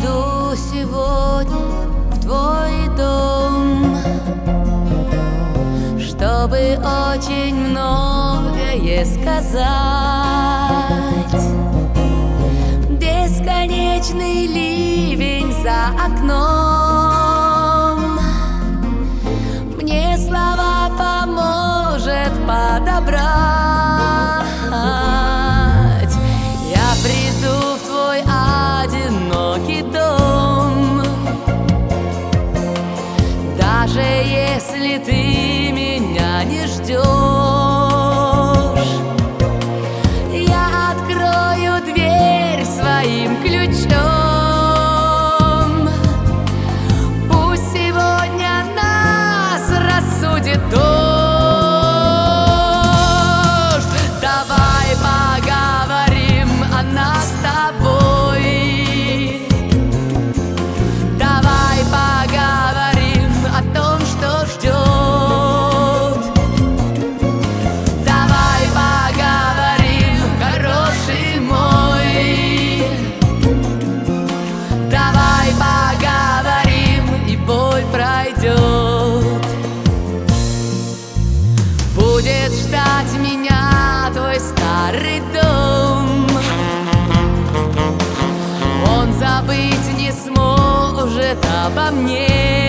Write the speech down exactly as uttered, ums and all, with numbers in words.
приду сегодня в твой дом, чтобы очень многое сказать. Бесконечный ливень за окном мне слова поможет подобрать. Я приду в твой одинокий дом, даже если ты меня не ждешь. Я открою дверь своим ключом. Пусть сегодня нас рассудит дождь. Давай поговорим о нас с тобой. Давай поговорим о том, что ждет. Давай поговорим, хороший мой. Давай поговорим, и боль пройдет. Будет ждать меня твой старый дом. Он забыть не сможет обо мне.